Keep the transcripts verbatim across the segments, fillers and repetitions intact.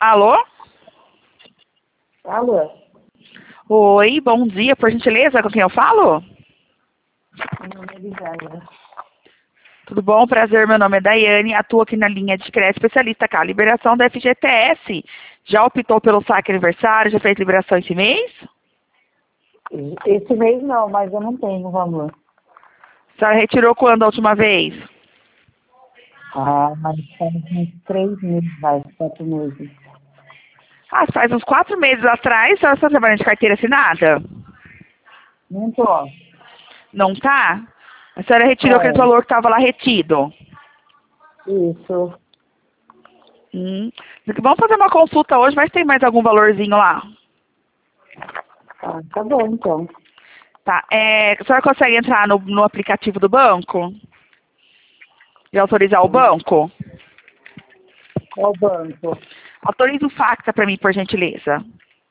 Alô? Alô? Oi, bom dia, por gentileza, com quem eu falo? Meu nome é Elisângela. Tudo bom? Prazer, meu nome é Daiane, atuo aqui na linha de crédito especialista cá, liberação da F G T S. Já optou pelo saque aniversário, já fez liberação esse mês? Esse mês não, mas eu não tenho valor. A senhora retirou quando a última vez? Ah, mas faz uns três meses, vai, quatro meses. Ah, faz uns quatro meses atrás, a senhora está trabalhando de carteira assinada? Não tô. Não tá? A senhora retirou aquele É, valor que estava lá retido? isso. Hum. Vamos fazer uma consulta hoje, mas tem mais algum valorzinho lá? Ah, tá bom, então. Tá, é, a senhora consegue entrar no, no aplicativo do banco? E autorizar o banco? Qual banco? Autoriza o Facta para mim, por gentileza.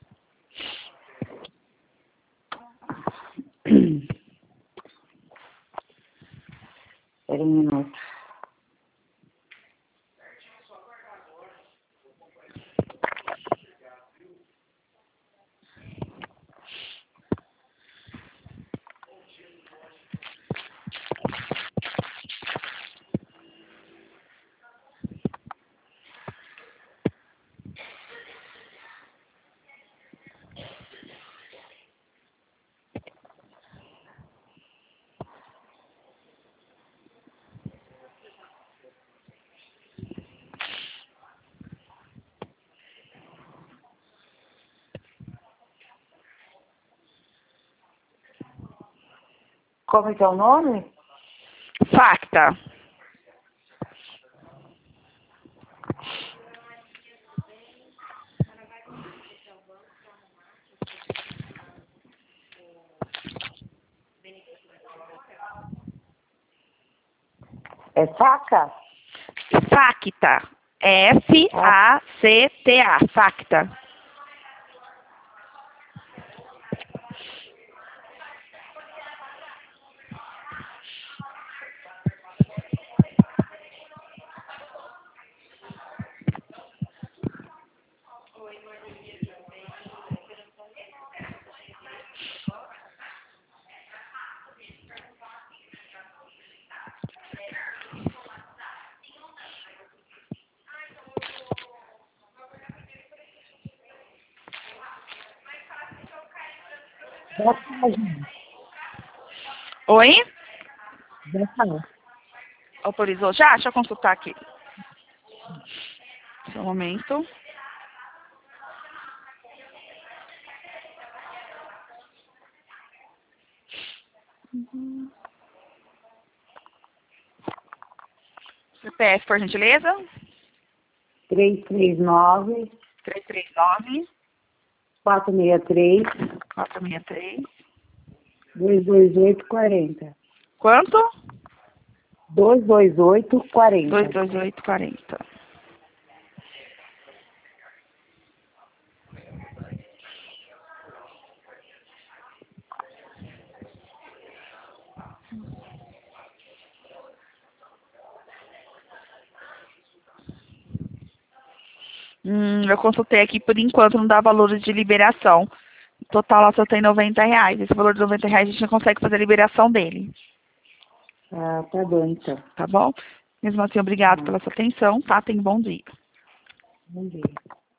Espera um minuto. Como é que é o nome? Facta. É Faca? Facta. F A C T A. Facta. Já tá, gente. Oi? Já tá. Autorizou já? Deixa eu consultar aqui. Só um momento. C P F, por gentileza. três três nove, três três nove, quatro seis três, quatro seis três. dois dois oito, quarenta. Quanto? dois dois oito, quarenta. dois dois oito, quarenta. Hum, eu consultei aqui, por enquanto não dá valores de liberação. O total lá só tem noventa reais. Esse valor de noventa reais a gente não consegue fazer a liberação dele. Ah, tá bom, então. Tá bom? Mesmo assim, obrigado Ah, pela sua atenção, tá? Tenha um bom dia. bom dia.